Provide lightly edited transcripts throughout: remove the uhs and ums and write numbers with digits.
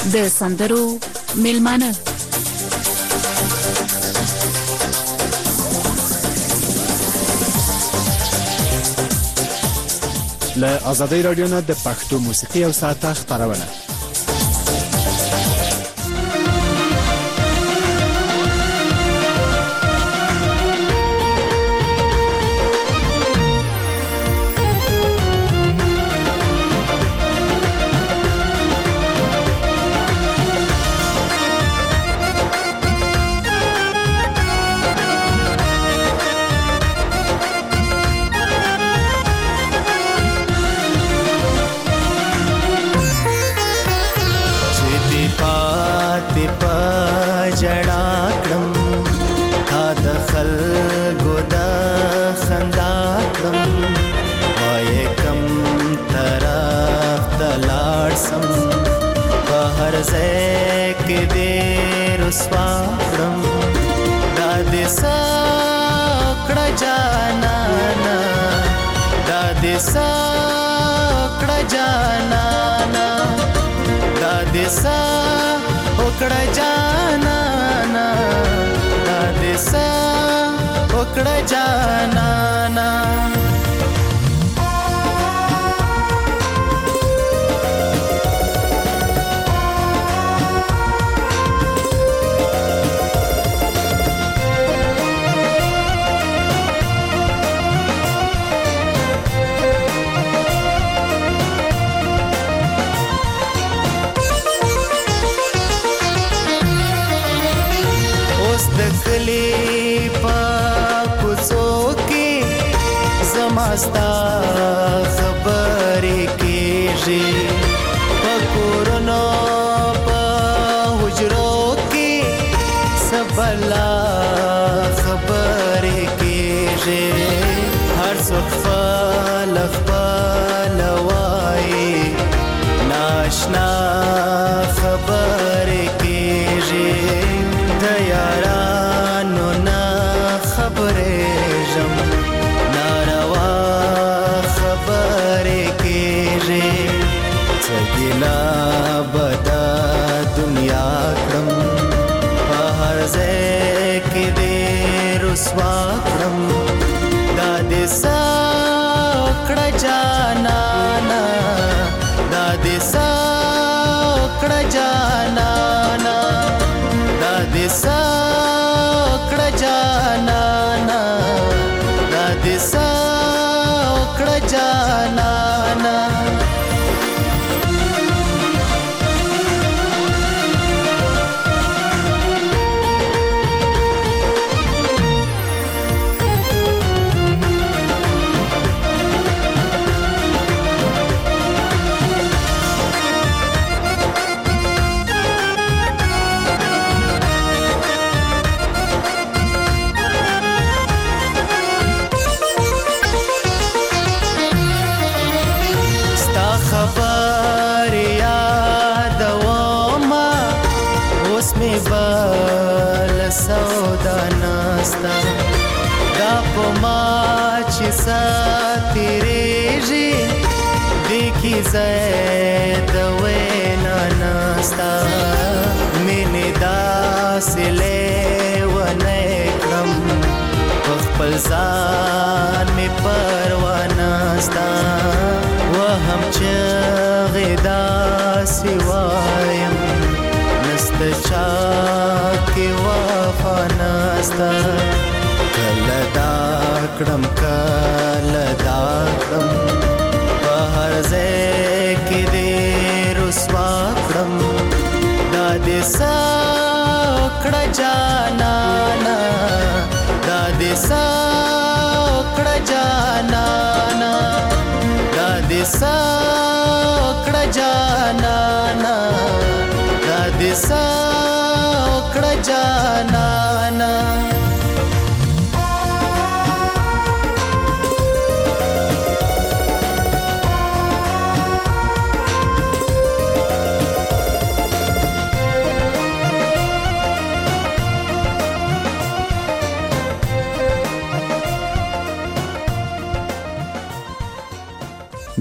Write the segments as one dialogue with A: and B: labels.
A: د سندرو میلمانه
B: له آزادۍ رادیو نه د پښتو موسیقي او ساعته خپرونه.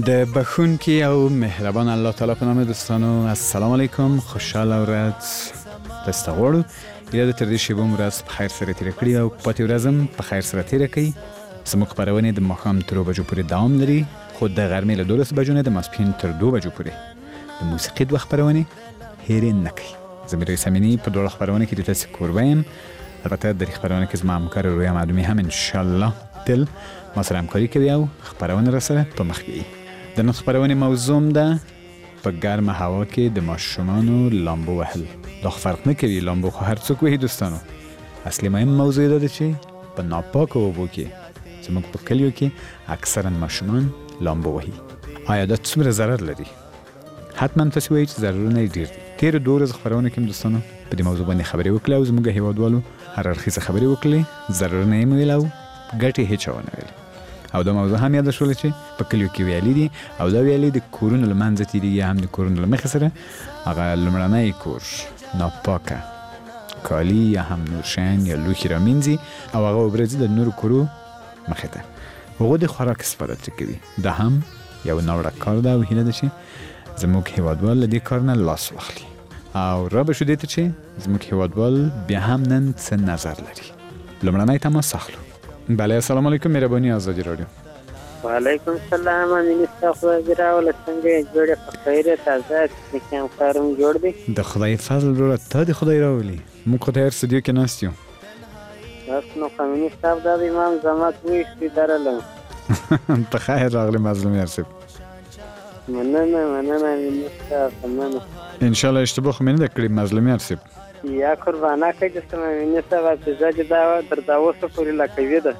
B: د بخونکی او مهربان الله تعالی په نام دوستانو السلام علیکم، خوشحاله ورځ درته غواړو. یاد تر دې شیبه مو ورځ په خیر سره تېره کړې او پاتې ورځ هم په خیر سره تېره کړئ. زموږ خپرونې د ماښام تر 2 بجو پورې دوام لري، خو د غرمې له 12 بجو نه د ماسپښین تر 2 بجو پورې د موسیقي 2 خپرونې هېرې نه کړئ. زه میرویس امینی په 2 خپرونې کې د تاسې کوربه یم. البته د دې خپرونې کې زما همکار رویا معلومي هم انشاءالله تل ما سره همکاري کوي او خپرونه را سره په مخ بیایي. د نن خپرونې موضوع ده په ګرمه هوا کې د ماشومانو لامبو وهل. دا فرق نه کوي، لامبو خو هر څوک وهي دوستانو. اصلي مهم موضوع دا ده چې په ناپاکو اوبو کې زموږ په کلیو کې اکثرا ماشومان لامبو وهي. آیا دا څومره ضرر لري؟ حتما تاسې وایي چې ضررونه یې ډېر دي. تېرو 2 ورځو خپرونه کې هم دوستانو په دې موضوع باندې خبرې وکړې او زموږ هېوادوالو هر اړخیزه خبرې وکړې، ضررونه یې ویل او ګټې هېچا ونه ویل. او دا موضوع هم یاد شول چې په کلیو کې ویالې دي او دا ویالې د کورونو له منځه تېرېږي، هم د کورونو له مخې سره هغه لومړنی کور ناپاکه کالي یا هم نور شیان یا لوښي رامینځي او هغه اوبه ځي د نورو کورو مخې ته. هغوی د خوراک استفاده ترې کوي. دا هم یو ناوړه کار ده او هیله ده چې زموږ هېوادوال له دې کار نه لاس واخلي. او را به شو دې ته چې زموږ هېوادوال بیا هم نن څه نظر لري. لومړنی تماس اخلو. بله، السلام علیکم، مهرباني ازادي رادیو.
C: وعلیکم السلام، امینی صاحب راوله څنګه جوړه په خیر تازه کوم کارم جوړ دی؟
B: د خدای فضل وروره ته د خدای راولي. موږ خو تیار استودیو کې ناست یو.
C: تاسو نو امینی صاحب د امام زمات ویشتي درلم.
B: په خیر راغلی مظلوم یارسب.
C: مننه امینی صاحب، مننه.
B: ان شاء الله اشتباه خو مې نه کړی مظلوم یارسب.
C: یا قربانه کې چې سم امینی صاحب چې زړه دا تر دا اوسه پورې لا کوي ده.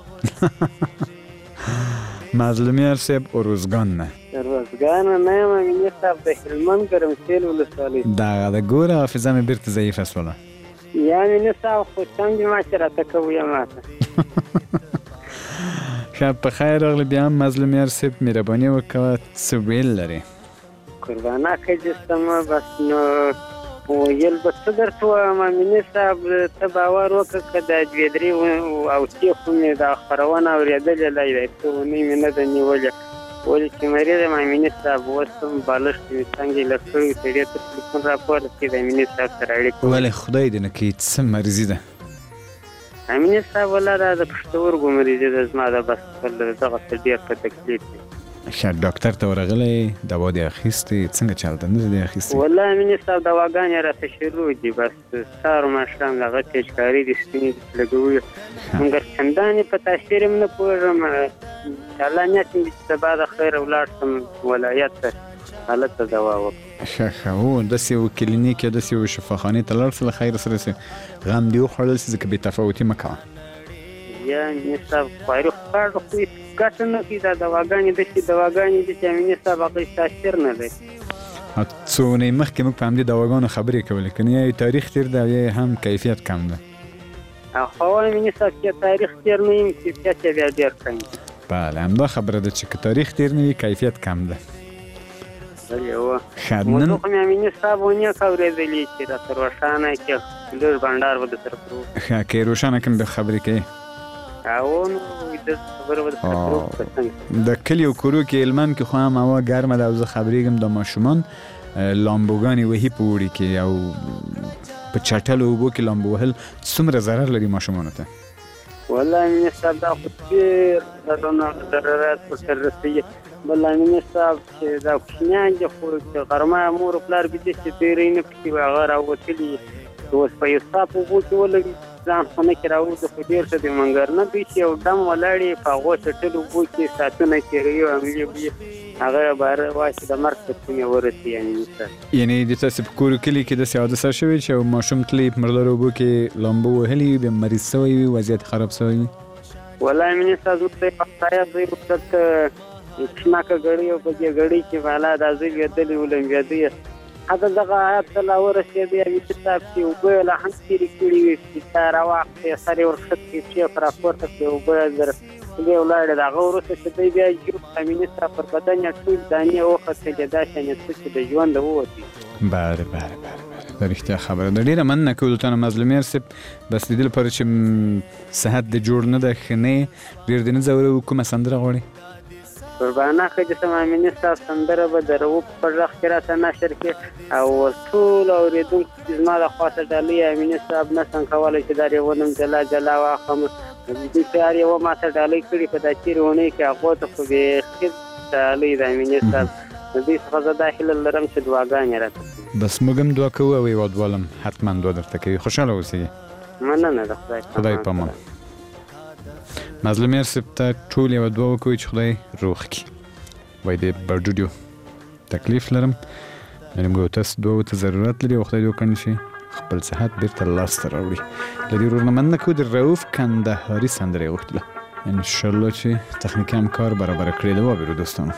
B: مظلوم یارسب اوروزګان نه.
C: اوروزګان نه امینی صاحب د هلمند ګرمسیل ولسوالۍ.
B: دا د ګوره حافظه مې بیرته ضعیفه شوله.
C: یا امینی صاحب خو څنګه ما چې راته کوي ماته.
B: ښه په خیر راغلی بیا هم مظلوم یارسب، مهرباني وکړه څه ویل لرې؟
C: قربانه کې چې سم بس نو ویل به څه درته ووایم امیني صاحب، ته باور وکړه که دا 2-3 اوتې خو مې دا خپرونه اورېدلې لا یې څه اونۍ مې نه ده نیولې، ولې چې مریض یم امیني صاحب. اوس هم بالښت مې څنګه یې لږ کړی سړي ته تلیفون راپورته کړي د امیني صاحب سره اړیکه.
B: ولې خدای دې نه کړي څه مرضي ده؟
C: امیني صاحب والله دا د پښتورګو مرضي ده زما، دا بس دغسې ډېر په تکلیف دی.
B: ښه ډاکټر ته ورغلی، دوا دې اخیستې؟ څنګه چل ده؟ نه دې اخیستې؟
C: والله امیني صاحب دواګانې راته شروع دي، بس سهار ماښام دغه پیچکاري دي سپینې دي لګوي، مګر چندانې په تاثیر هم نه پوهېږم. انشاءالله نیت مې چې سبا د خیره ولاړ شم ولایت ته هلته دوا وکړم.
B: ښه هو داسې یو کلینیک یا داسې یو شفاخانې ته لاړ شه له خیره سره چې غم دې وخوړل شي، ځکه بې تفاوتي مه کوه.
C: یا امیني صاحب خواري خواړه خو ګټه نه کوي، دا دواګانې داسې دواګانې دي چې امیني صاحب هغه تاثیر نه لري.
B: څو اونۍ مخکې موږ په همدې دواګانو خبرې کولې، که نه یا یې تاریخ تېر ده او یا هم کیفیت کم ده.
C: خو امیني صاحب چې تاریخ تېر نه وي کیفیت یې بیا ډېر کم وي.
B: بله همدا خبره ده چې که تاریخ تېر نه وي کیفیت کم ده.
C: بلې هو موضوع خو مې امیني صاحب ونه اورېدلې چې راته روښانه کړي، لږ بنډار به درسره کړو.
B: ښه که یې روښانه کړم بیا خبرې کوې. د کلیو کورو کې هلمند کې خو هم هوا ګرمه ده او زه خبرېږم د ماشومان لامبوګانې وهي په اوړي کې او په چټلو اوبو کې لامبو وهل څومره ضرر لري ماشومانو ته؟
C: والله امیني صاحب دا خو ډېر ضررات ورسره رسوي. بل امیني صاحب چې دا کوچنیان دي خو چې غرمه مور و پلار ویده چې ډېری نه پکې وي هغه راوتلي اوس په یو صاف اوبو کې ولګي ځان خونه کې راوځي خو ډېر ښه دی، مګر نه دوی چې یو دم ولاړې په هغو چټلو اوبو کې ساعتونه تېروي او حملې وي هغه باره وایي د مرګ ته کومې ورسي. امیني صاحب
B: یعنې د تاسې په کور کلي کې داسې حادثه شوې چې یو ماشوم تللی په مردارو اوبو کې لامبو وهلي وي، بیا مریض سوی وي، وضعیت خراب سوی وي؟
C: والله امیني صاحب زموږ ته یې پخایا زوی ورته شناکه ګړۍ او په دې ګړۍ کې والا دا زوی لوېدلی ولمبېده یې هغه دغه آیات ته لا ورسېدی امیني صاحب چې اوبه یې لا هم تېرې کړي وي چې چا راواخېستې سر یې ورښکته کړي پښې ورته راپورته کړې اوبه یې دی ولاړې د هغه وروسته چې دی بیا یو امیني صاحب پر بدن یې ټول دانې وختلې داسې یعنې څه چې د ژونده ووتې.
B: بله دا رښتیا خبره ده. ډېره مننه کوو له تا نه مظلوم یارصب، بس د دې لپاره چې صحت دې جوړ نه ده ښه نه یې ډېر دې نه ځوروو، کومه سندره غواړې؟
C: قربانه که سم امینی صاحب سندره به د رؤوف پر رخ کې راته نشر کې او ټول اورېدونکو چې زما د خواته ډالۍ امیني صاحب نه څنګه کولی چې دا یې ونم جلا واخلم دوی پیار یې وماته ډالۍ کړي په دا تېرې اونۍ کې هغو ته خو بیخي ډالۍ د امیني صاحب د دوی څخه زه دا هیله لرم چې دعاګانې راته کوي.
B: بس موږ هم دعا کوو او هېوادوال هم حتما دعا درته کوي. خوشحاله اوسئ.
C: مننه د
B: خدای په امان. مظلوم یار صاحب ته ټول یوه دعا وکوئ چې خدای روغ کړي. وایي د برډوډیو تکلیف لرم، یعنې تاسو دعاو ته ضرورت لري او خدای دې وکړي چې خپل صحت بیرته لاسته راوړي. له دې ورور نه مننه کوو. د رؤوف کندهاري سندره یې غوښتله، انشاءالله چې تخنیکي همکار برابره کړې ده. وابرو دوستانو.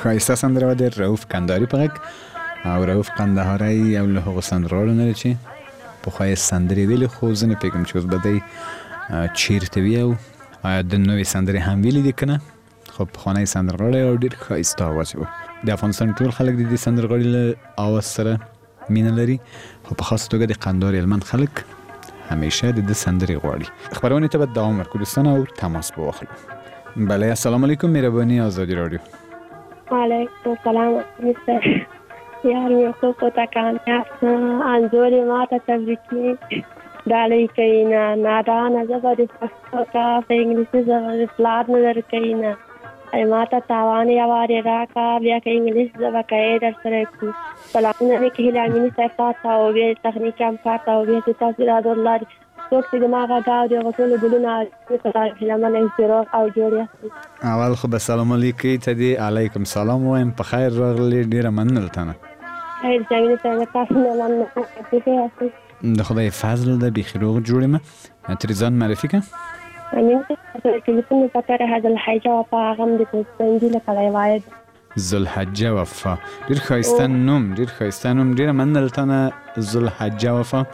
B: خایسته سندره و د رؤوف کندهاري په غږ او رؤوف کندهاري یو له هغو سندرغاړو نه دی چې پخوا یې سندرې ویلې خو زه نه پوهېږم چې اوس به دی چیرته وي او آیا د نوې سندرې هم ویلې دي که نه خو پخوانی سندرغاړی او ډېر ښایسته اواز یې و د افغانستان ټول خلک د دې سندرغاړي له اواز سره مینه لري خو په خاصه توګه د قندهار هلمند خلک همیشه د ده سندرې غواړي خپرونې ته به دوام ورکړو دوستان او تماس به واخلو بله السلام علیکم مهرباني آزادی رادیو
D: وعلیکم السلام مستر یار می خوب و تکامیت انظوری ما تا تبریکی دالی کهینا نادان زبر فستو کا په انگلیسی زبر فلاد نظر کهینا ای ما تا تاوانی آواری راکا بیا که انگلیس زبر که در سرکو سلامونه می که هلامینی صفات تا و بیا تخنیک امکار تا و بیا تاثیر الله څوک چې دماغه دا د غوټولو ګلونه هلمن انسراغ او جوړ
B: اول خو به سلام علیکم ته دی علیکم سلام وایم په خیر راغلی ډیره مننه تانه
D: خیر ځانګړي څنګه تاسو نه مننه
B: د خدای فضل ده بیخي روغ جوړې ما ترې ځان معرفي که
D: امین تلیفون پتر هذا الحجه وفا غم د پوسټنجي لکه روایت
B: ذوالحجه وفا ډېر ښایسته نوم ډېر ښایسته نوم ډېره مننه له تانه ذوالحجه وفا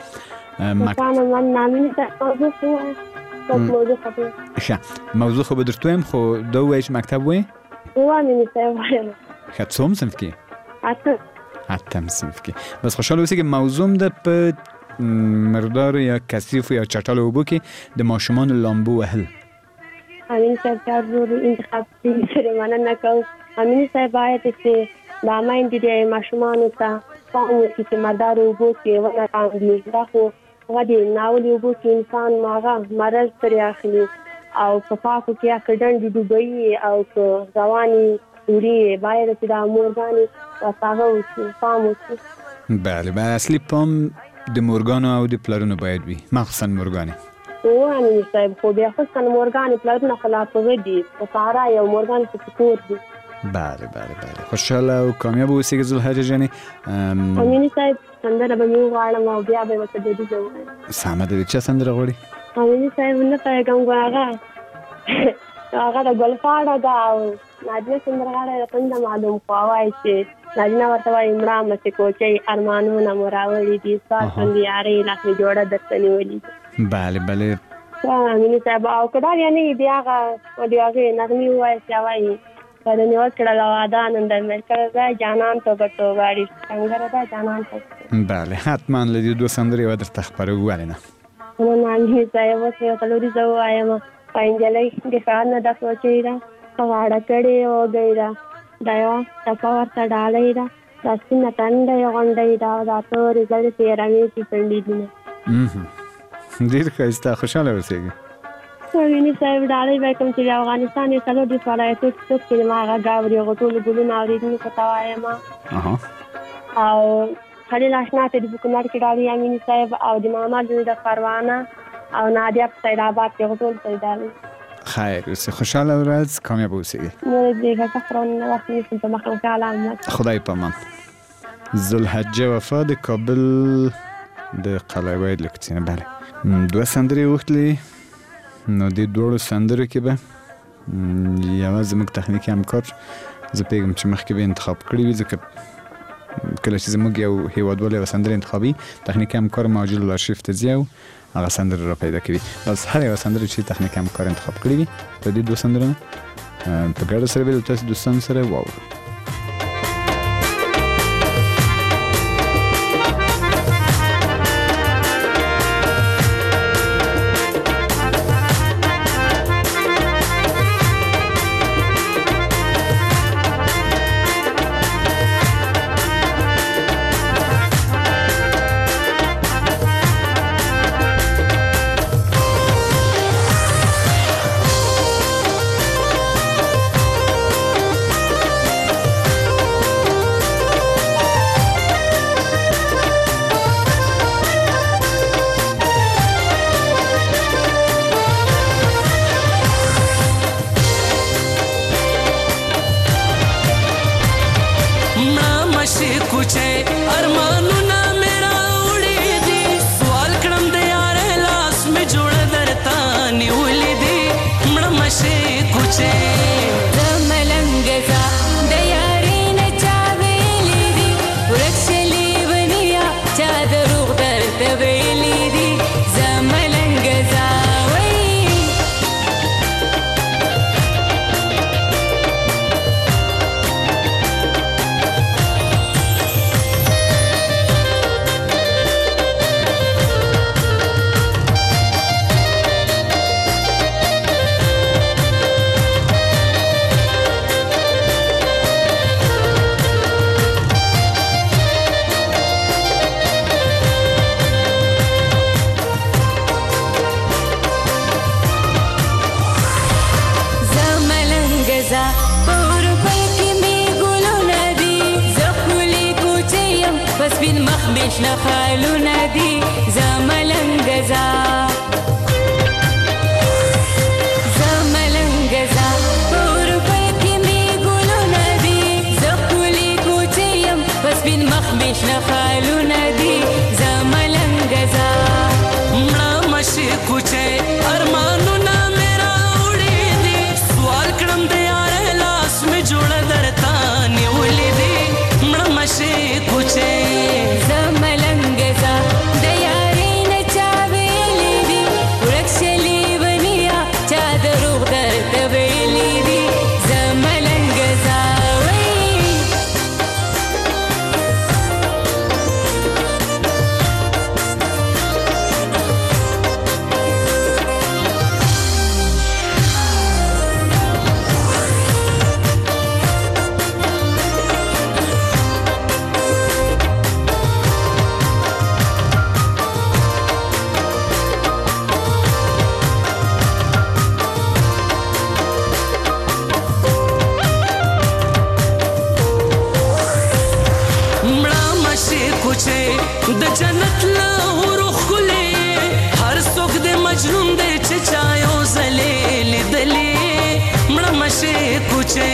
B: موضوع خو به درته وایم خو دا ووایې چې مکتب وایې ښه څوم صنف کې اتم صنف کې بس خوشحاله اوسې که موضوع ده په مردار یا کثیف یا چټل اوبو کې د ماشومانو لامبو وهل
D: امین صاحب چارو انتخاب سره مننه کوم امین صاحب باید چې دا مایندې د ماشومانو ته پام وکړي چې مردار اوبو کې ونه کاندي دا خو هغه د ناولې اوبو کې انسان هغه مرض پرې اخلي او په پاکو کې اکسیډنټ ډوبوي او که رواني وړي باید چې دا مورګانې ورته وشي پام وکړي
B: بله اصلي پام د مورګانو او د پلرونو باید وي مخصوصا مورګانې
D: امین صاحب خو بیا خصوصا مورګانې پلرونه خو لا په دي په سهارا یو مورګانې په کور دي بله
B: خوشحاله او کامیاب اوسئ ذوالحجه جانې
D: امین صاحب سندره به مې وغواړم او بیا به ورته دودیزه ووایم
B: سمه ده د چا سندره غواړي
D: امین صاحب نه پوهېږم هغه د ګلفاړه ده او نادینه سندرغاړی د پنده معلوم خو وایي چې نادینه ورته وایي مړه مسې کوچۍ ارمانونه مو راوړي دي ستا څنګه یارۍ لاس مې جوړه درته نیولي
B: بله
D: امین صاحب او که دا بیا نه وي بیا هغه د هغې نغمې ووایي چې وایي که د نیول کړله واده نن د میل کړه ده جانان توبه توبه اړې سنګره ده جانان توبه
B: بله حتما له دې دوه سندرې یوه درته خپروو ولې نه
D: امین صاحب اوس یو څلوریزه ووایم په نجلۍ د ښار نه ده سوچۍ ده په غاړه کړې وږی ده دا یوه ټپه ورته ډالۍ ده دا سپینه تنده یې غونډۍ ده او دا تورې زړې تېروې چې پنډې دي
B: ډېر ښایسته خوشحاله اوسېږي
D: امین صاحب ډالۍ به کوم چې د افغانستان یې څلور دېرش ولایتو کې څوک چې زما هغه ګاوري هغو ټولو ګلونه اورېدونکو ته وایم او خلیل اشنا ته د حکومت کې ډالۍ امین صاحب او د محمد د پروانه او نادیه په سید آباد کې هغو ټولو ته ډالۍ
B: خیر اوسې خوشحاله ورځ کامیاب اوسېږي خدای پامان ذوالحجه وفا د کابل د قلعه باید له کوڅې نه بله دوه سندرې وغوښتلې نو دې دواړو سندرو کې به یوه زموږ تخنیکي همکار زه پوهېږم چې مخکې به انتخاب کړي وي ځکه کله چې زموږ یو هېوادوال یوه سندره انتخابي تخنیکي همکار مهاجر الارشیف ته ځي او هغه سندره را پیدا کوي بس هر یوه سندره چې تخنیکي همکار انتخاب کړي وي د دې دوه سندرو نه په ګډه سره به د تاسو دوستانو سره واورو
E: بشنه خالونه دي زملنګزا زملنګزا اور پکې می ګلونه دي زخولي کوچیم بس بن مخ بشنه خالونه دي زملنګزا
F: مړه مشي کوچه ارمانونه میرا وړي دي سوال کړم د یار لاس می جوړ درتا نیولې دي مړه مشي کوچه
E: زملنګزا د یاري نه چا ویلې دي ورکشلې ونیا چا دروغ درته ویلې دي زملنګزا
F: د جنت لهورو خلې هر څوک د مجنون دی چې چا یو ځلې لیدلې مړه مشي کوچې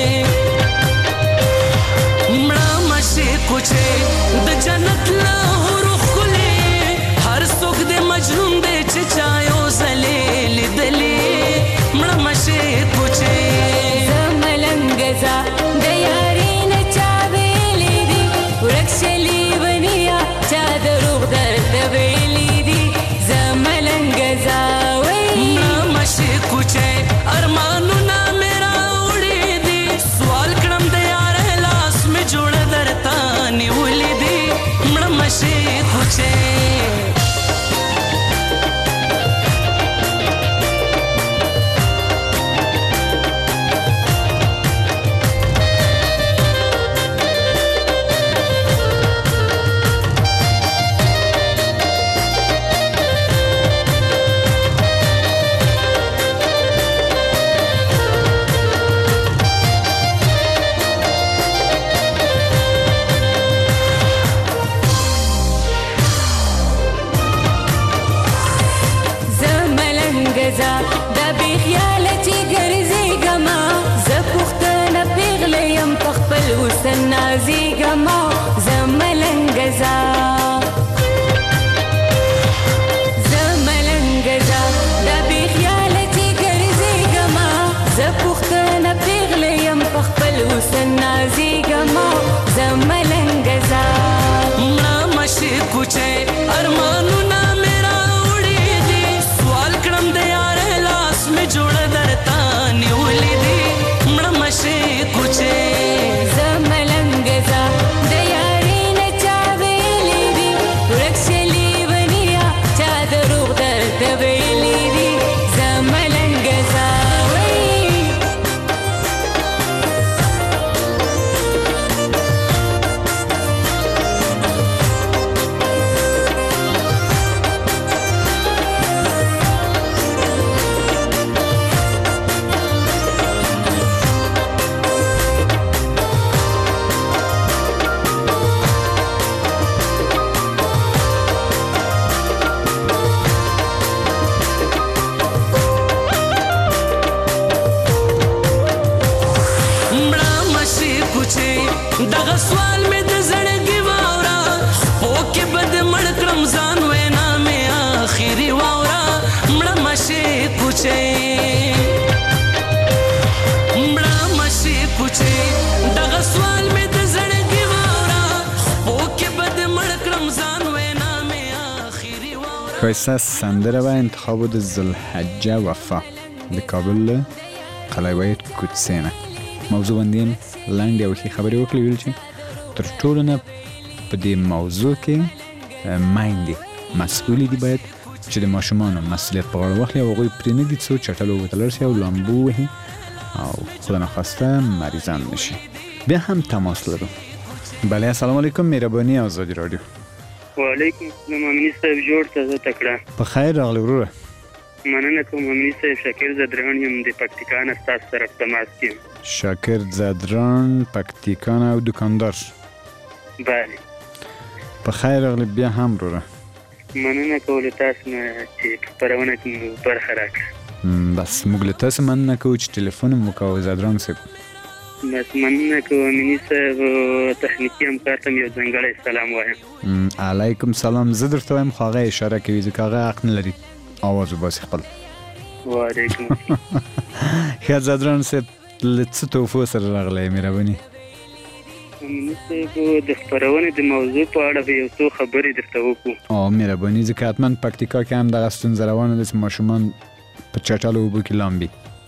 F: مړه مشي کوچې د جنت لهورو خلې هر څوک د مجنون دی چې چا یو ځلې لیدلې مړه مشي کوچې
E: زملنګزا د یاري نه چا ویلې دي ورکشلې چا دروغ درته ویلې دي زملنګزا
F: مړه مشي کوچه ارمانونه میرا وړي دي سوال کړم د یار لاس می جوړ درتا نیولې دي مړه مشي کوچه
E: دا بی خیاله چې ګرځېږمه زه پوښتنه پیغله یم په خپل حسن نازېږمه زملنګزا زملنګزا دا بی خیاله چې ګرځېږمه زه پوښتنه پیغله یم په خپل حسن نازېږمه زملنګزا
F: مړه مشي کوچه ارمانونه میرا وړي دي سوال کړم د یار لاس می جوړ درتا نیولې دي مړه مشي کوچه
E: زملنګزا د یاري نه چا ویلې دي ورکشلې ونیا چا دروغ درته ویلې دي زملنګزا
F: دغه سوال مې د زړګي واورا پوکې بد مړ کړم ځان وینا مې آخري واورا مړه مشي کوچې مړه مشي کوچې دغه سوال مې د زړګي واورا پوکې بد مړ کړم ځان وینا مې آخري واورا
B: ښایسته سندره و انتخاب د ذوالحجه وفا د کابل قلعه باید کوڅې نه موضوع باندې لاندې او خبرې وکړې ویل چې تر ټولو نه په دې موضوع کې میندې مسؤلې دي باید چې د ماشومانو مسؤلیت په غاړه واخلي او هغوی پرې نه ږدي څو چټل ووتلر شي او لامبو وهي او خدا نخواسته مریضان نشي. بیا هم تماس لرو. بله السلام علیکم، مهرباني آزادی رادیو.
C: وعلیکم السلام، امینی صاحب جوړ تازه تکړه.
B: په خیر راغلی وروره.
C: مننه کوم امینی صاحب، شاکر زدران یم د پکتیکا نه ستاسو طرف تماس یم.
B: شاکر زدران، پکتیکا او دکاندار.
C: بله.
B: په خیر راغلی بیا هم وروره.
C: مننه کوله تاسو نه چې خپرونه کې مو برخه راکړه.
B: بس موږ له تاسو مننه کوو چې ټلیفون مو وکړو زادران صاحب.
C: بس مننه کوم امیني صاحب تخنیکي همکار ته یو ځانګړی سلام وایم.
B: علیکم سلام. زه درته وایم خو هغه اشاره کوي ځکه هغه حق نه لري اواز وباسي خپل.
C: وعلیکم
B: ښه زادران صاحب له څه تحفو سره راغلی مهرباني؟
C: امیني صاحب د خپرونې د موضوع په اړه به یو څو خبرې درته وکړو.
B: مهرباني ځکه حتما پکتیکا کې هم دغه ستونزه روانه ده چې ماشومان په چټلو اوبو کې لامبي.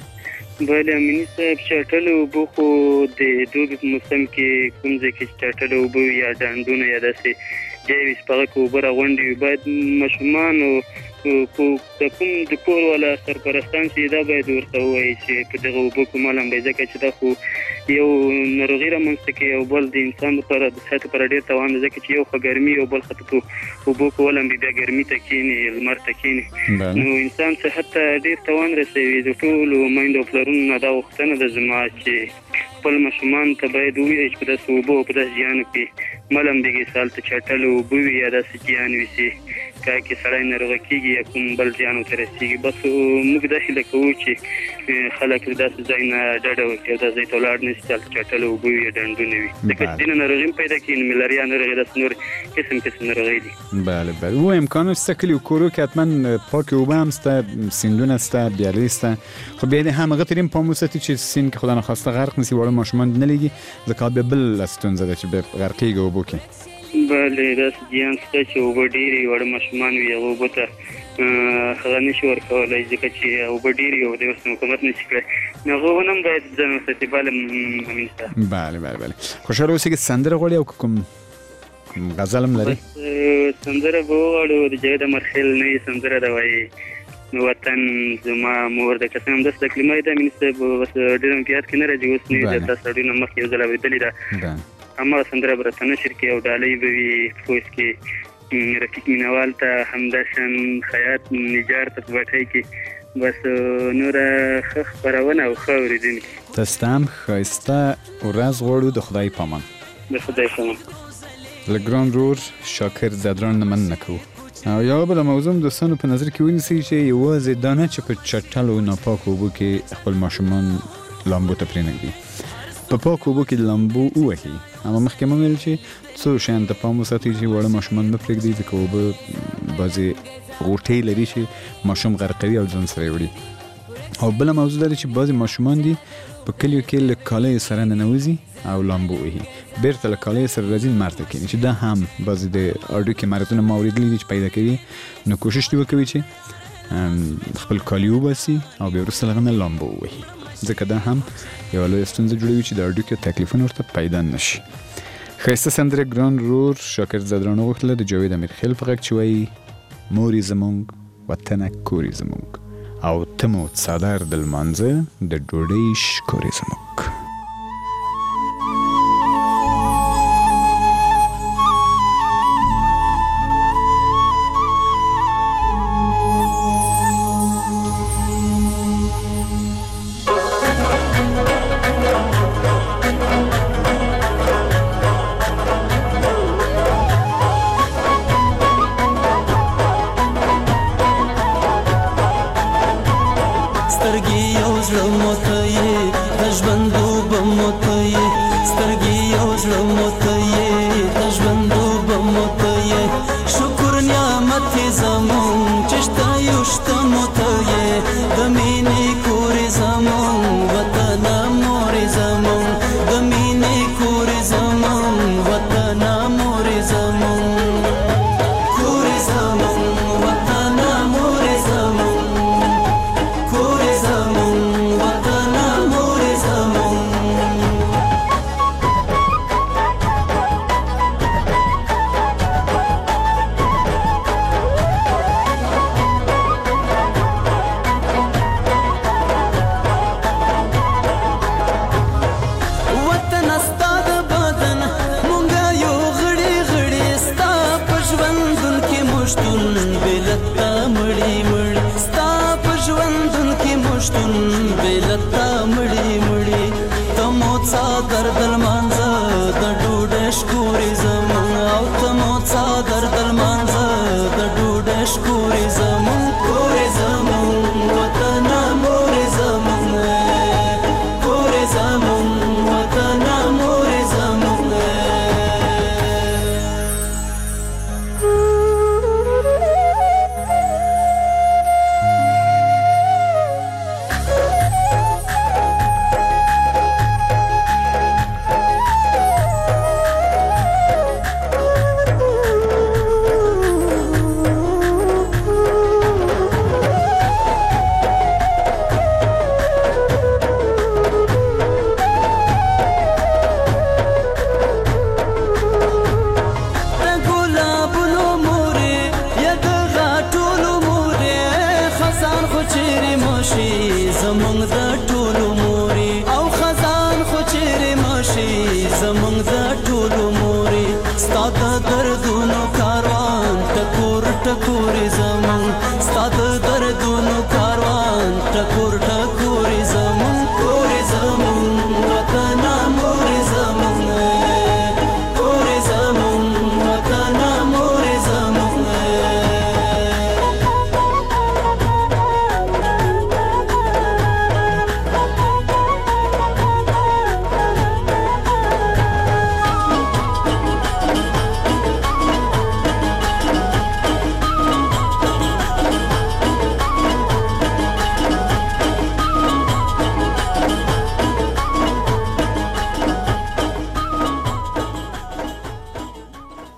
C: بله امیني صاحب چټلو اوبو خو د دوبي په موسم کې کوم ځای کې چټلو اوبو یا ډنډونه یا داسې ځای وي چې په هغه کې اوبه راغونډې وي باید ماشومانو د کوم د کور والا سرپرستان چې دا باید ورته ووایي چې په دغه اوبو کې مه لامبئ ځکه چې دا خو یو ناروغي رامنځته کوي او بل د انسان لپاره د صحت لپاره ډېر تاوان دی ځکه چې یو خو ګرمي او بل خو په اوبو کې ولامبي بیا ګرمي ته کښېني لمر ته کښېني نو انسان صحت ته ډېر تاوان رسوي. د ټولو میندو او پلرونو نه دا غوښتنه ده زما چې خپل ماشومان ته باید ووایي چې په داسې اوبو او په داسې جیانو کې مه لامبېږئ چې هلته چټلې اوبه وي یا داسې جیان وي چې کله کې سړی ناروغه کېږي یا کوم بل جیانو ته رسېږي. بس موږ داسې کوو چې خلک داسې ځای نه ډډه وکړي او دا ځای ته ولاړ نه شي چې هلته چټلې اوبه وي یا ډنډونه وي ځکه چې ځینې ناروغي هم پیدا کېږي ملاریا ناروغي داسې نور قسم ناروغۍ دي.
B: بله بله و امکان شته کلي و کورو کې حتما پاک اوبه هم شته سیندونه شته بیالې شته خو بیا د همغه تریم پام وساتي چې سیند کې خدا نخواسته غرق نشي واړه ماشومان نه لګي ځکه بیا بل ستونزه ده چې بیا غرقېږي اوبو کې.
C: بله داسې جیان شته چې اوبه ډېرې واړه ماشومان وي هغه اوبو ته هغه نشي ورکولی ځکه چې اوبه ډېرې او د ورسره مقاومت نشي کړی نو هغه هم باید ځان وساتي. بله امین صاحب. بله
B: بله بله. خوشحاله اوسئ که سندره غواړئ او کوم غزل هم لري؟
C: سندره به وغواړو د جاوید امرخیل نوې سندره ده وایي وطن زما مور ده که څه هم داسې د کلمه ده امین صاحب بس ډېر مې په یاد کې نه راځي اوس نوې ده 10 سړیو نه مخکې یو ځل اورېدلې ده هماغه سندره به راته نشر کړي او ډالۍ به وي فوز کې رفیق مینوال ته همداشان خیاط نجار ته په بټۍ کې بس نوره ښه خپرونه او ښه اورېدونکي.
B: تاسو ته هم ښایسته ورځ غواړو. د خدای پامان.
C: د خدای پامان.
B: له ګران رور شاکر زادران نه مننه کوو. او یو بله موضوع دوستانو په نظر کې ونیسئ چې یوازې دا نه چې په چټلو ناپاکو اوبو کې خپل ماشومان لامبو ته پرېنږدي په پاکو اوبو کې لامبو ووهي. اما مخکې مو ویل چې څو شیانو ته پام وساتئ چې واړه ماشومان مه پرېږدئ ځکه اوبه بعضې غوټې لري چې ماشوم غرقوي او ځان سره یې وړي. او بله موضوع دا ده چې بعضې ماشومان دي په کلیو کې له کالیو سره ننوځي او لامبو وهي بیرته له کالیو سره راځي لمر ته کښېني چې دا هم بعضې د هډوکي مرضونه ما اورېدلي دي چې پیدا کوي. نو کوشش دې وکوي چې خپل کالي وباسي او بیا وروسته له هغه نه لامبو ووهي ځکه دا هم یوه لویه ستونزه جوړوي چې د هډوکو تکلیفونه ورته پیدا نه شي. ښایسته سندره ګران رور شاکر زادران وغوښتله د جاوید امیرخیل په غږ چې وایي مورې زموږ وطنه کورې زموږ او ته مو څادر د لمانځه د ډوډۍ شکورې زموږ.
G: وطن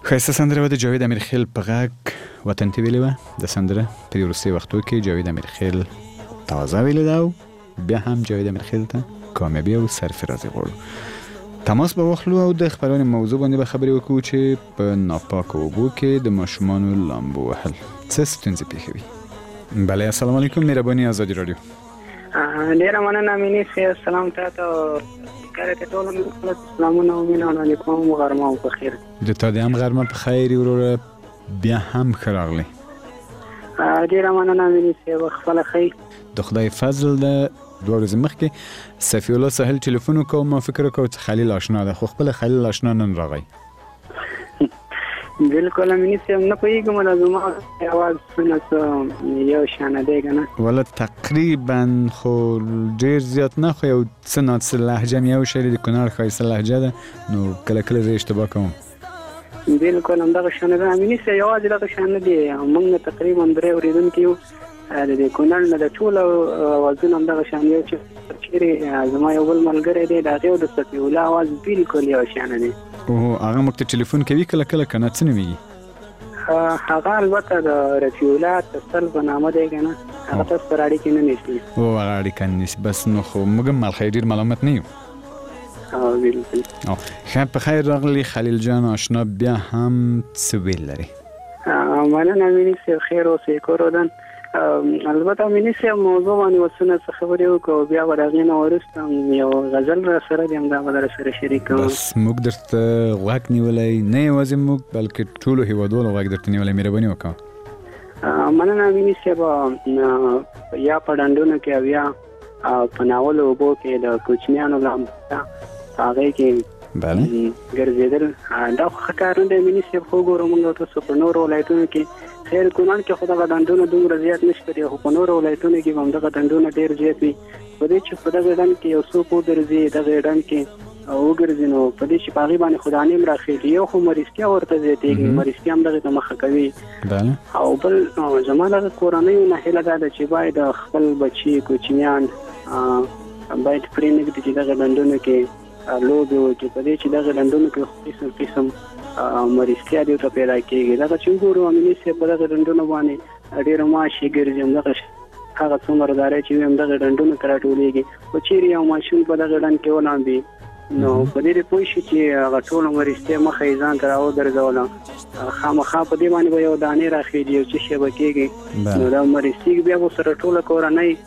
B: ښایسته سندره و د جاوید امیرخیل په غږ وطن ته ویلې وه. د سندره په دې وروستي وختو کې جاوید امیرخیل تازه ویلې ده او بیا هم جاوید امیرخیل ته کامیابي او سرفرازي غواړو. تماس به واخلو او د خبرونې موضوع باندې به خبرې وکړو چې په ناپاکو اوبو کې د ماشومانو لامبو وهل څه ستونزې پېښوي. بله، السلام علیکم، مهرباني ازادي رادیو.
C: ډیره مننه مینې سي. سلام تاسو کارته ټول سلامونه او مینه علیکم، غرمه او بخیر.
B: د تا د هم غرمه په خیر وروره، بیا هم ښه راغلی.
C: ډیره مننه مینې سي، خپل خیر.
B: د خدای فضل د دوه ورځې مخکې صفی الله ساحل ټلیفون وکړ، ما فکر وکړ چې خلیل آشنا ده، خو خپل خلیل آشنا نن راغی.
C: بالکل مینې سي، نه پوهېږم لازم اواز څنګه یو شانه دی کنه،
B: ولا تقریبا خو ډیر زیات نه، خو یو څه ناڅه لهجه مې یو شی د کونړ ښایسته لهجه ده، نو کله کله زه اشتباه کوم.
C: بالکل همدغه شانه ده مینې سي، یوازې دغه شانه دی. موږ تقریبا 3 اورېدونکي یو د کونړ نه د ټول اوازونه همدغه شان یو چې چیرې زما یو بل ملګری دی د هغې او د صفي الله اواز بالکل یو شانه دی.
B: او هغه موږ ته ټلیفون کوي کله کله که نه، څه نومېږي؟
C: هغه البته د رفیع الله تسل په نامه دی که نه، هغه تاسو سره اړیکې نه نیسي.
B: او هغه اړیکه نه نیسي، بس نو خو موږ هم ملخی ډېر ملامت نه یو.
C: بالکل.
B: ښه، په خیر راغلی خلیل جان آشنا، بیا هم څه ویل لري؟
C: مننه مینې صاحب، خیر اوسئ، کور ودان. البته مینې صاحب موضوع باندې اوسونه څه خبرې وکړو، بیا به د هغې نه وروسته یو غزل را سره دی، همدا به در سره شریک کوم.
B: بس موږ درته غوږ نیولی، نه یوازې موږ بلکې ټولو هېوادوالو غوږ درته نیولی، مهرباني وکړه.
C: مننه مینې صاحب. یا په ډنډونو کې او یا په ناولو اوبو کې د کوچنیانو لامبو په هغې کې ګرځېدل دا خو ښه کار نه دی مینې صاحب. خو ګورو موږ تاسو په نورو ولایتونو کې، خیر کونړ کې خو دغه ډنډونه دومره زیات نشته دي، خو په نورو ولایتونو کې به همدغه ډنډونه ډېر زیات وي. په دې چې په دغه ډنډ کې یو څوک وګرځي، دغه ډنډ کې وګرځي، نو په دې چې په هغې باندې خو دانې هم راخېږي، یو خو مریضتیا ورته زیاتېږي، مریضتیا هم دغې ته مخه کوي. او بل زما دغه کورنیو نه هیله دا ده چې باید خپل بچي کوچنیان باید پرېنږدي چې دغه ډنډونو کې لوبې وکړي، په دې چې دغه ډنډونو کې قسم قسم مریضتیا دې ته پیدا کېږي. دغه چې وګورو امیني صاحب په دغه ډنډونو باندې ډېره ماشې ګرځي، همدغه هغه څومره داری چې وي همدغه ډنډونو ته راټولېږي. خو چېرې یو ماشوم په دغه ډنډ کې ولامبي، نو په دې پوه شي چې هغه ټوله مریضتیا مخه یې ځان ته راوګرځوله، خامخا په دې باندې به یو دانې راخېږي، یو څه شی به کېږي، نو دا مریضتي بیا به ورسره ټوله کورنۍ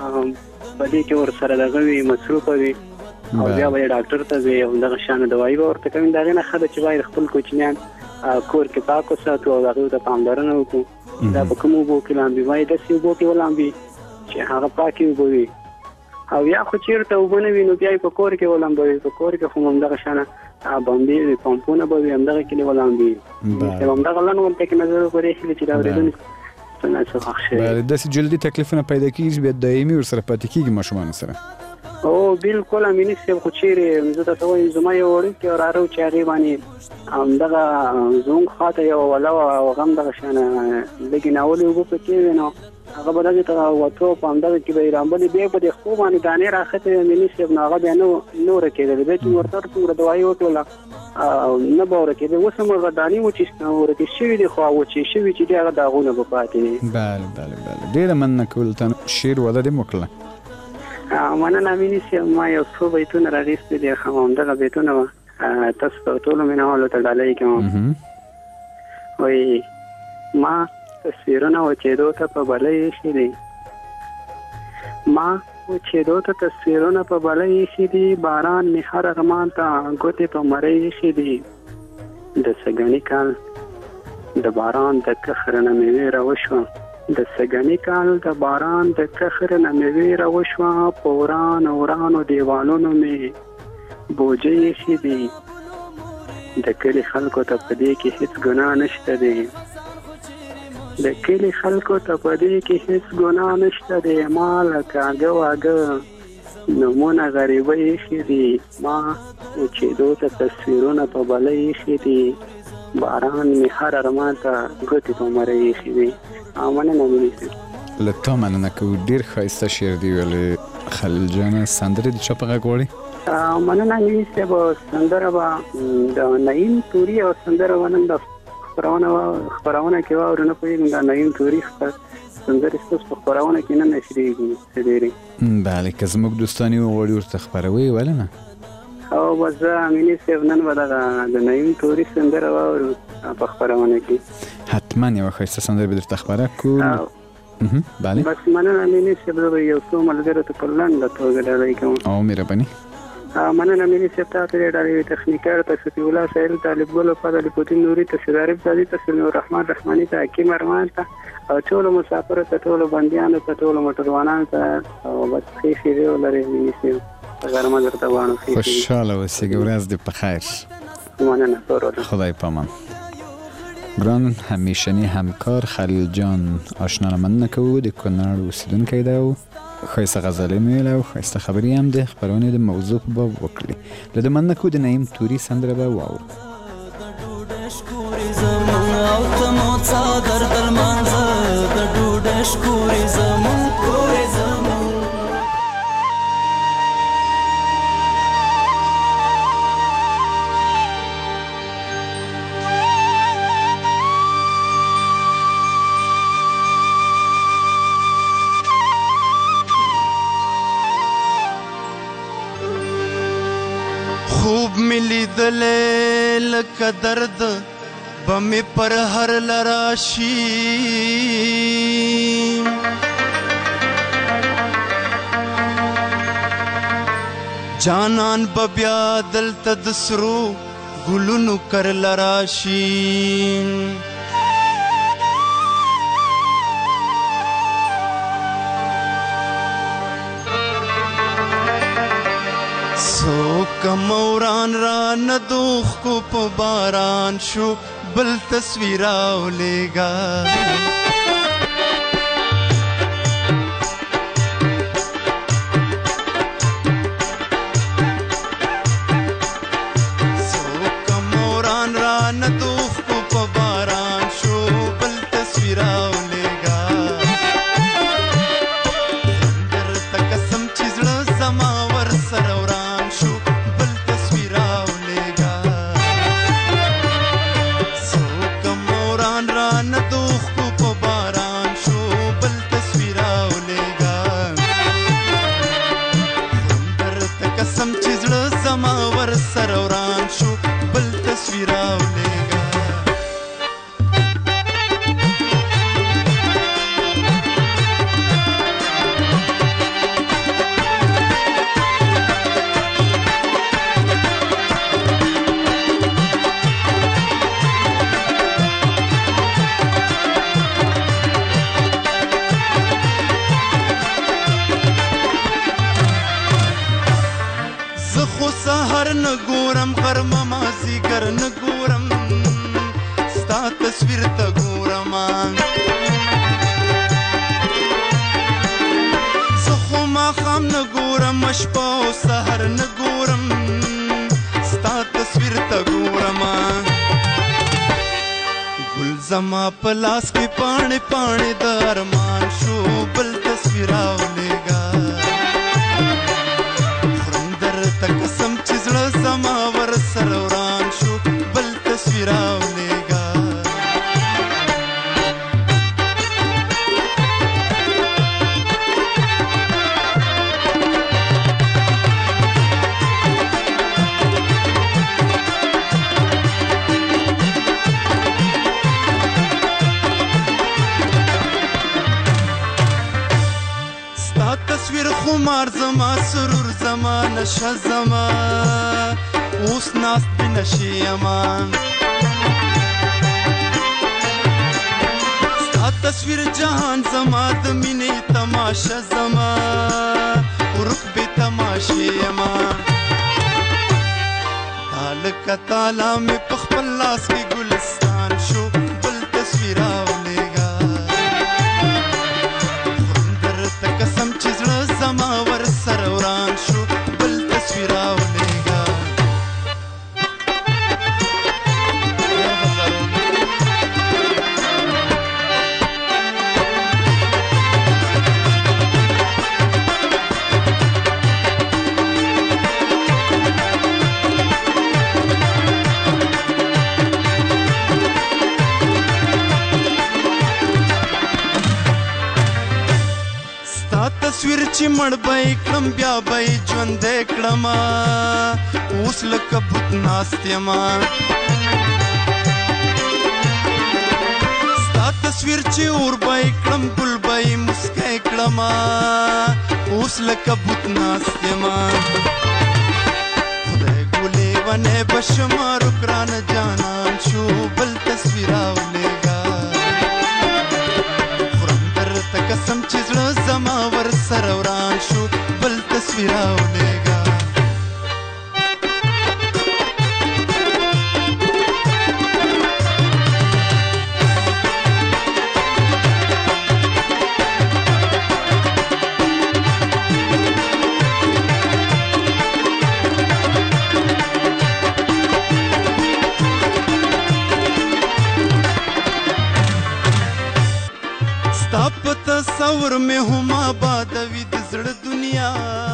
C: په دې کې ورسره دغه وي، مصروفه وي، او بیا به یې ډاکټر ته ځي، همدغه شانې دوایي به ورته کوي. د هغې نه ښه ده چې باید خپل کوچنیان کور کې پاک وساتو او هغې ته پاملرنه وکړو. دا په کوم اوبو کې لامبي، باید داسې اوبو کې ولامبي چې هغه پاکې اوبه وي. او یا خو چېرته اوبه نه وي نو بیا یې په کور کې ولامبوي، په کور کې خو همدغه شانه بمبې وي، پمپونه به وي، همدغه کې دې ولامبي. همدغه لنډ غونډه کې نظر وکړی شي چې د اورېدونکو څه خوښ شوي.
B: داسې جلدي تکلیفونه پیدا کېږي چې بیا دایمي ورسره پاتې کېږي ماشومانو سره.
C: او بالکل امیني صاحب، خو چېرې زه درته وایم زما یو وړوکی وراره و چې هغې باندې همدغه زموږ خواته یوه وله وه او هغه همدغه شانه لږې ناولې اوبه پکې وې، نو هغه به دغې ته وتو، په همدغه کې به یې رامبلې، بیا په دې خپو باندې دانې راختې وې امیني صاحب، نو هغه بیا نه ورکېدلې. بیا چې ورته څومره دوایي وکړله نه به ورکېدې. اوس هم هغه دانې ورکې شوي دي، خو وچې شوي چې دي هغه داغونه به پاتې دي.
B: بله بله بله، ډېره مننه کول ته شعر وده دې وکړله.
C: مننه امیني صاحب. ما یو څو بیتونه راغېستي دي، همدغه بیتونه به تاسو ته ټولو مینهوالو ته ډالۍ کوم. وایي ما تصویرونه وچېدو ته په بله ایښي دي، ما وچېدو ته تصویرونه په بله ایښي دي، باران مې هر ارمان ته ګوتې په مرۍ ایښي دي. د سږني کال د باران د کښر نه مې ویره وشوه، د سږني کال د باران د کښر نه مې ویره وشوه، په ورانو دیوالونو مې بوجۍ ایښي دي. د کلي خلکو ته په دې کې هېڅ ګناه نشته دی، د کلي خلکو ته په دې کې هېڅ ګناه نشته دی. ما لکه اګه واګه نومونه غریبه ایښي دي، ما وچېدو ته تصویرونه په بله ایښي دي، باران مې هر ارمان ته ګوتې په مره ایښي دي. مننه مینې.
B: له تا مننه کوو، ډېر ښایسته شعر دی ویلی خلیل جانه. سندرې د چا په غږ غواړې؟
C: مننه مینې صاحب. سندره به د نعیم توري او سندره به نن د خبرونه کې واورو نه پوهېږم دا نعیم توري سندرې ستاسو په خبرونه کې نه نشریږي ډېرې.
B: بله که زموږ دوستان یې وغواړي ورته خپروي ولې نه؟
C: او بس زه امیني صاحب نن به دغه د نعیم توري سندره واورو په خپرونه کې.
B: حتما یوه ښایسته سندره به درته خپره کړو. بله
C: بس مننه امیني صاحب، زه به یو څو ملګرو ته په لنډه توګه ډالۍ کوم.
B: او مهرباني.
C: مننه امیني صاحب، تاسو ډېر ډالۍ تخنیکر ته صفي الله سهیل طالب ګل په د پوتین نوري ته شریف زادي ته سنور رحمان رحماني ته حکیم ارمان ته او ټول مسافر ته ټول بنديانو ته ټول موټروانانو ته او بس ښې شېبې ولرئ امیني صاحب. غرمه درته غواړم.
B: خوشحاله اوسېږه، ورځ دې په خیر.
C: مننه.
B: خدای پامان. ګران همیشنی همکار خلیل جان آشنا له مننه کوو، د کونړ اوسېدونکی دی او ښایسته غزلې مې ویله او ښایسته خبرې هم د خپرونې د موضوع په باب وکړي. له ده مننه کوو، د نعیم توري سندره به واورو.
G: خوب ملی دلے لکا درد بمی پر ہر لراشی جانان ببیا دل تدسرو گلونو کر لراشی سو کموران را ندوخ کو پا باران شو بل تصویر آولے گا سو کموران را ندوخ کو پا باران شو بل تصویر آولے گا در تکسم چیزڑ زماور سروران سروران شو بل تصویر آولے گا زخو سهر نگورم غرم مازی گر نگورم ستا تصویر تا گورم زخو ما خام نگورم مشپا و سهر نگورم ستا تصویر تا گورم گل زما پلاس کی پانے پانے درمان شو بل تصویر آولے گا قسم چیزڑا زماور سروران شو بل تصویر آولے گا ستا تصویر خمار زما سرور زما نشا زما اوس ناست بی نشی امان ستا تصویر جہان زما دمینی تماشا زما ورک بی تماشی امان تال کا تالا میں پخپل لاس کی گلستان شو بل تصویر آولے گا خندر تکسم چیزڑ زماور سروران شو بل تصویر آولے گا چې مړ به یې کړم بیا به یې ژوندی کړمه اوس لکه بت ناست یمه ستا تصویر چې اور به یې کړم ګل به یې مسکی کړمه اوس لکه بت ناست یمه خدای ګلې ونې به شمه رکرانه جانان شو بل تصویر راولېږه خورم درته قسم چې زړه زما ورسره وران شو بل تصویر راولېږه تصور مې هم آبادوي د زړه دنیا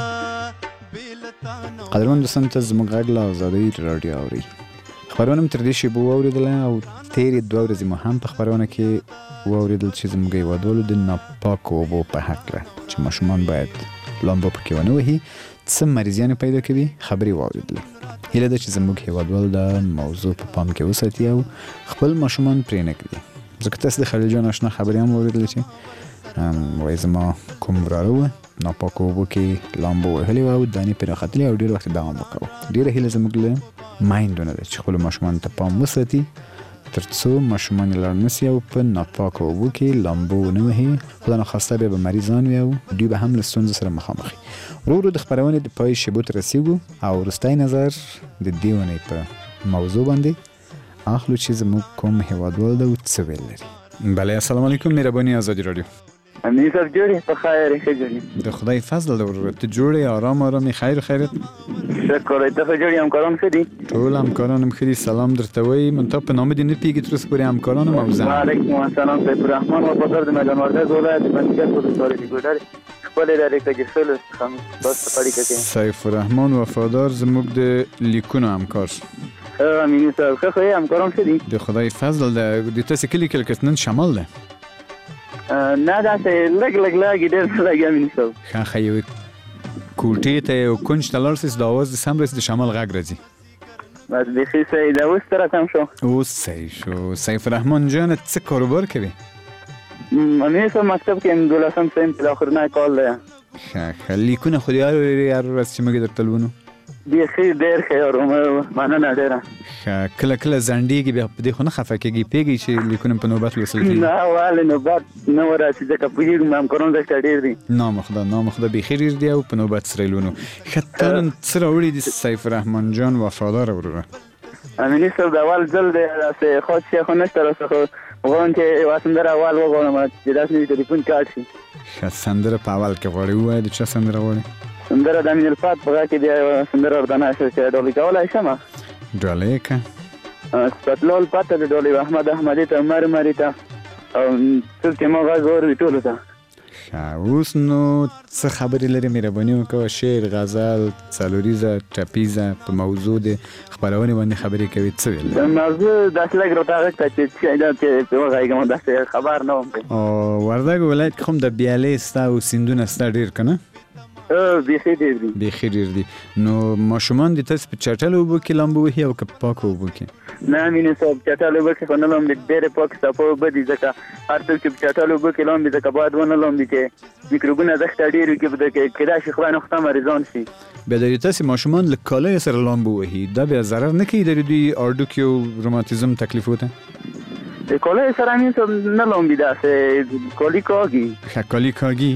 B: قدرمن دوستان ته زموږ غږ له ازادۍ راډیو اوري خبرونه مو تر دې شیبو واورېدله او تېرې 2 ورځې مو هم په خبرونه کې واورېدل چې زموږ هېوادوالو د ناپاکو اوبو په هکله چې ماشومان باید لامبو پکې ونه وهي څه مریضیانې پیدا کوي خبرې واورېدلې هیله ده چې زموږ هېوادوال دا موضوع په پام کې وساتي او خپل ماشومان پرې نه کړي ځکه تاسو د خلیل جان آشنا خبرې هم واورېدلې چې وایي زما کوم وراره وه ناپاکو اوبو کې لامبو وهلې وه او دانې پرې راختلې او ډېر وخت دوام وکړو ډېره هیله زموږ له میندو نه ده چې خپلو ماشومانو ته پام وساتي تر څو ماشومان یې لاړ نه سي او په ناپاکو اوبو کې لامبو ونه وهي خدا ناخواسته بیا به مریضان وي او دوی به هم له ستونزو سره مخامخ وي ورو ورو د خپرونې د پای شیبو ته رسیږو او وروستی نظر د دې اونۍ په موضوع باندې اخلو چې زموږ کوم هېوادوال ده او څه ویل لري بله السلام علیکم مهرباني ازادي راډیو
C: امین صاحب جوړې په خیر ښه جوړې
B: د خدای فضل ده ورور ته جوړې آرام خیر خیریت
C: شکر ته ښه جوړې همکاران ښه دي
B: ټول همکاران هم ښه دي سلام درته وایي منتها په نامه دې نه پوهېږي تر اوسه پورې همکاران هم او زه
C: وعلیکم السلام سیف الرحمن وفادار د میدان وردګ ولایت بندګر ولسوالۍ د ګودر خپلې د اړیکه جسلو څخه تاسو په اړیکه کې
B: سیف الرحمن وفادار زموږ د لیکونو همکار
C: امین صاحب ښه همکاران ښه دي
B: د خدای فضل ده د تاسې کلي کې لکه نن شمال ده
C: نه داسې لږ لږ ډېر نه لږ امین صاحب
B: ښه یوې کوټې ته یو کونج ته لاړ سئ د اواز د سم رسي د شمال غږ راځي
C: بس بیخي صحیح ده اوس ته راکم شو
B: اوس صحیح شو سیف الرحمن جان څه کاروبار کوي
C: امین صاحب مکتب کې 12 صنف د اخرنی کال ده
B: ښه لیکونه خو دې هر ورځ چې موږ درته لولو
C: بیخي ډېر ښه مننه ډېره
B: کله کله ځنډېږي بیا په دې خو نه خفه کېږي پوهېږئ چې لیکونه په نوبت لوستل کېږي
C: نه ولې نوبت نه وراسي ځکه پوهېږم همکاران درته ډېر دي
B: نامخدا بیخي ډېر دي او په نوبت سره یې لولو ښه ته نن څه راوړي دي سیف الرحمن جان وفاداره وروره
C: امیني صاحب د اول ځل دی داسې خاص شی خو نشته راڅخه غواړم چې یوه سندره اول وغواړم چې داسې مې ټلیفون کارت شي
B: ښه سندره په اول کې غواړې ووایه د چا سندره غواړې
C: سندره د امین الفات په غږ کې دی سندره ورته نشته چې ډالۍ کولی شمه
B: ډالۍ که
C: سپتلال پته د ډالۍ احمد احمدي ته مرمري ته او څوک چې ما غږ اوري ټولو ته
B: ښه اوس نو څه خبرې لرې مهرباني وکړه شعر غزل څلوریزه ټپیزه په موضوع د خپرونې باندې خبرې کوي څه ویل
C: موضوع داسې لږ راته غږ ته چې وغږېږم داسې خبر نه وم
B: وردګ ولایت کې خو د بیالې سته او سیندونه سته ډېر که نه
C: بیخي
B: ډېر دي نو ماشومان د تاسې په چټلو اوبو کې لامبو وهي او که په پاکو اوبو کې
C: نه مینې صاحب چټلو اوبو کې خو نه لامبي ډېرې پاکې صفا اوبه دي ځکه هر څوک چې په چټلو اوبو کې لامبي ځکه باید ونه لامبي چې میکروبونه دښته ډېر وي کې کېدای شي خدای نخته مریضان شي
B: بیا د تاسې ماشومان له کالیو سره لامبو وهي دا بیا ضرر نه کوي د دوی هډوکي او روماتیزم تکلیفو ته
C: د کالیو سره مینې صاحب نه لامبي داسې کالي کاږي
B: ښه کالي کاږي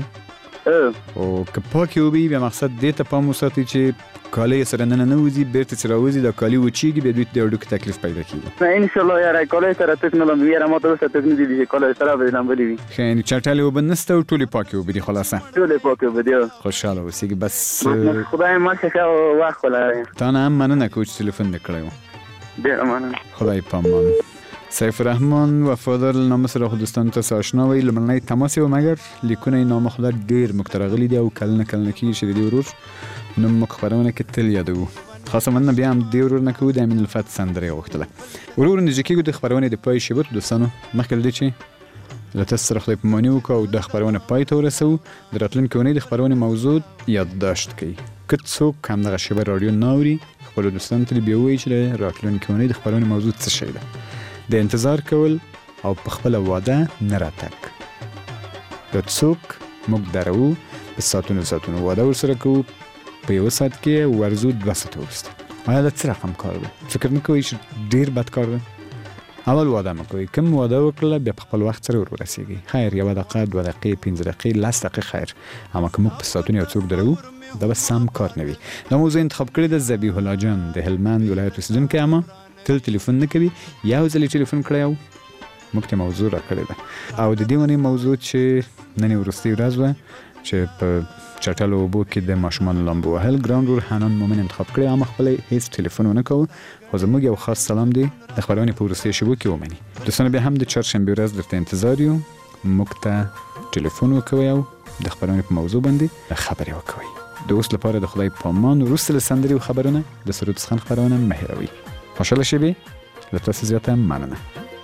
B: او که پاکې اوبه بیا مقصد دې ته پام وساتئ چې کالی سره نه وځي بیرته چې راوځي دا کالي وچیږي بیا دوی ته د هډوکو تکلیف پیدا کېږي
C: نه انشاءالله یاره کالی سره څوک نه لامبي یاره ما ته اوسه څوک نه دي چې کالی سره به لامبلي وي
B: ښه یعنې چټلې اوبه نشته او ټولې پاکې اوبه دي خلاصه
C: ټولې پاکې اوبه دي
B: خوشحاله اوسېږي بس
C: خدای ماشه ښه وخت ولرئ
B: تا نه هم مننه کوو چې تلیفون دې کړی و
C: ډېره مننه
B: خدای پامان سیف الرحمن وفادار له نامه سره خو دوستانو تاسو آشنا وئ لومړنی تماس یې و مګر لیکونه یې نامخدا ډېر موږ ته راغلي دي او کلونه کېږي چې د دې ورور نوم موږ خپرونه کې تل یادوو خاصه مننه بیا هم دې ورور نه کوو د امین الفت سندره یې غوښتله ورور نږدې کېږو د خپرونې د پای شیبو دوستانو مخکې له دې چې له تاسو سره خدای پاماني وکړو او د خپرونه پای ته ورسوو. د راتلونکې اونۍ د خپرونې موضوع یادداشت کړئ. که څوک همدغه شیبه راډیو نه اوري، خپلو دوستانو ته بیا ووایي چې د راتلونکې اونۍ د خپرونې موضوع څه شی ده. د انتظار کول او په خپله واده نه راتګ. که څوک موږ درو په ساعتونو واده ورسره کوو، په یو ساعت کې ورزو 2 ساعته وروسته. آیا دا څه رقم کار ده؟ فکر نه کوئ چې ډېر بد کار ده؟ اول واده مه کوئ. کوم واده وکړله بیا په خپل وخت سره ورسیږئ. خیر 1 دقیقه 2 دقیقې 5 دقیقې 10 دقیقې خیر، اما که موږ په ساعتونو یو څوک درو دا به سم کار نه وي. دا موضوع انتخاب کړې ده ذبیح الله جان د هلمند ولایت اوسېدونکی، اما تل تلیفون نه کوي. یو ځل ټلیفون کړی او موږ ته موضوع راکړې ده. او د دې ونې موضوع چې نن یې وروستۍ ورځ وه چې په چټلو اوبو کې د ماشومانو لامبو وهل، ګران ورور حنان مومن انتخاب کړی، اما خپل هیڅ ټلیفون ونه کوو. خو زموږ یو خاص سلام دی د خپرونې په وروستیو شېبو کې ومني. دوستانو بیا هم د چهارشنبې ورځ درته انتظار یو. موږ ته ټلیفون وکوئ او د خپرونې په موضوع باندې خبرې وکوئ. د اوس لپاره د خدای په امان وروسته له سندرې و خبرونه د سرود څخه خپرونه مه هېروئ. خوشحاله شېبې له تاسو زیاته مننه.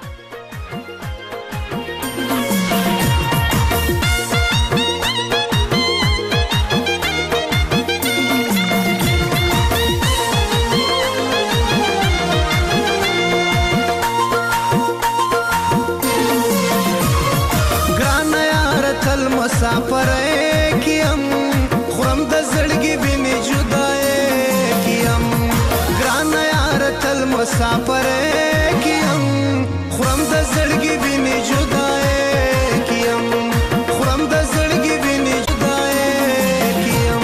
H: مسافر کیم خورم د زړګي بینې جدای کیم، ګران یار تل مسافر کیم خورم د زړګي بینې جدای کیم، خورم د زړګي بینې جدای کیم.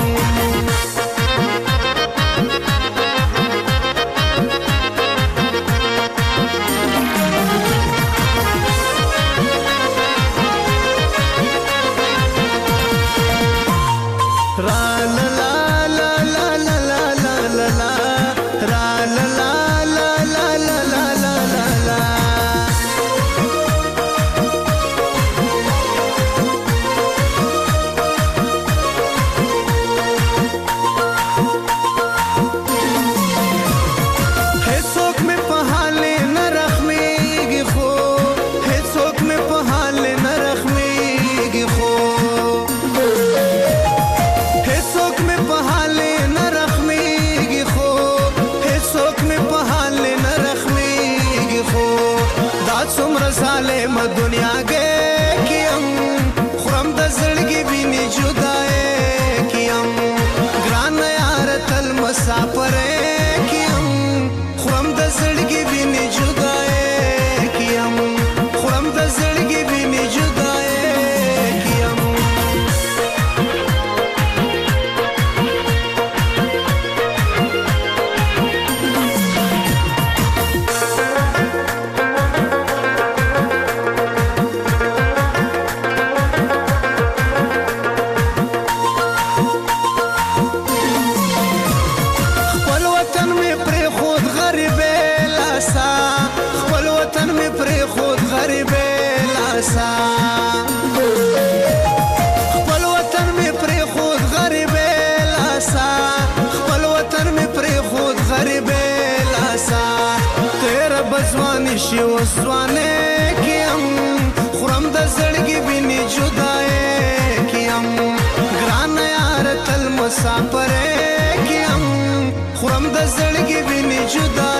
H: دنیا گے کیم خورم د زړګي بینې جدای کیم، ګران یار تل مسافر کیم خورم د زړګي بینې جدای کیم، خورم د زړګي بینې جدای کیم. خپل وطن می پرې خود غریب لاسا، خپل وطن می پرې خود غریب لاسا، تیر بزوانی شي وسوانه کیم خورم د زړګي بینې جدای کیم، ګران یار تل مسافر کیم خورم د زړګي بینې جدای